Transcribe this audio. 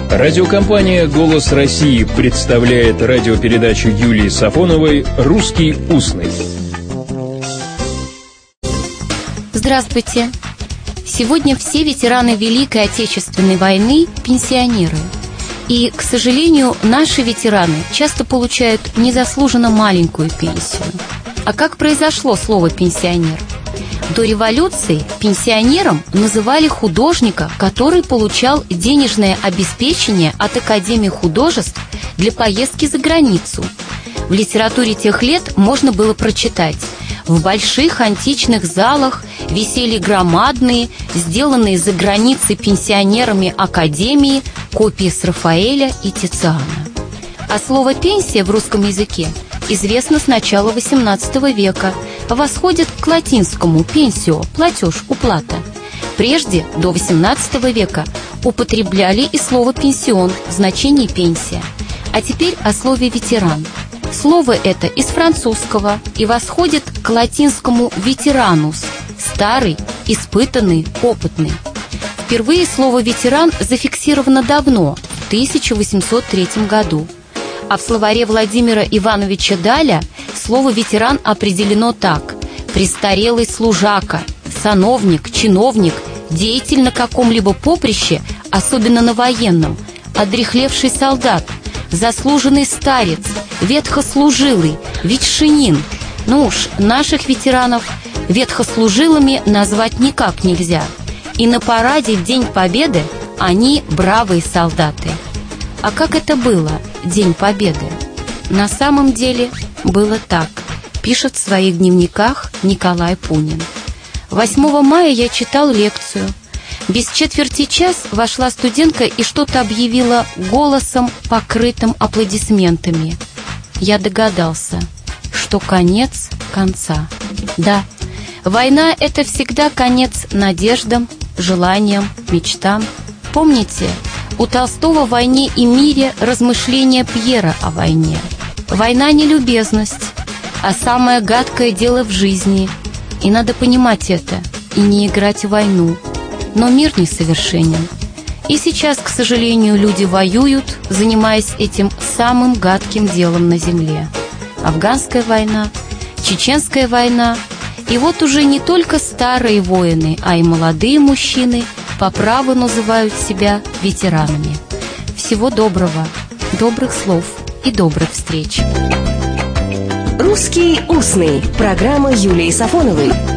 Радиокомпания «Голос России» представляет радиопередачу Юлии Сафоновой «Русский устный». Здравствуйте! Сегодня все ветераны Великой Отечественной войны – пенсионеры. И, к сожалению, наши ветераны часто получают незаслуженно маленькую пенсию. А как произошло слово «пенсионер»? До революции пенсионером называли художника, который получал денежное обеспечение от Академии художеств для поездки за границу. В литературе тех лет можно было прочитать: в больших античных залах висели громадные, сделанные за границей пенсионерами Академии, копии с Рафаэля и Тициана. А слово «пенсия» в русском языке известно с начала XVIII века, восходит к латинскому «пенсио» – платеж, уплата. Прежде, до XVIII века, употребляли и слово «пенсион» в значении «пенсия». А теперь о слове «ветеран». Слово это из французского и восходит к латинскому «ветеранус» – старый, испытанный, опытный. Впервые слово «ветеран» зафиксировано давно, в 1803 году. А в словаре Владимира Ивановича Даля слово «ветеран» определено так: престарелый служака, сановник, чиновник, деятель на каком-либо поприще, особенно на военном, одряхлевший солдат, заслуженный старец, ветхослужилый, ветшинин. Ну уж, наших ветеранов ветхослужилыми назвать никак нельзя. И на параде в День Победы они бравые солдаты. А как это было, День Победы? На самом деле было так, пишет в своих дневниках Николай Пунин. 8 мая я читал лекцию. Без четверти час вошла студентка и что-то объявила голосом, покрытым аплодисментами. Я догадался, что конец конца. Да, война – это всегда конец надеждам, желаниям, мечтам. Помните, у Толстого в «Войне и мире» размышления Пьера о войне. Война не любезность, а самое гадкое дело в жизни. И надо понимать это, и не играть в войну. Но мир несовершенен. И сейчас, к сожалению, люди воюют, занимаясь этим самым гадким делом на земле. Афганская война, Чеченская война. И вот уже не только старые воины, а и молодые мужчины по праву называют себя ветеранами. Всего доброго, добрых слов и добрых встреч. «Русский устный». Программа Юлии Сафоновой.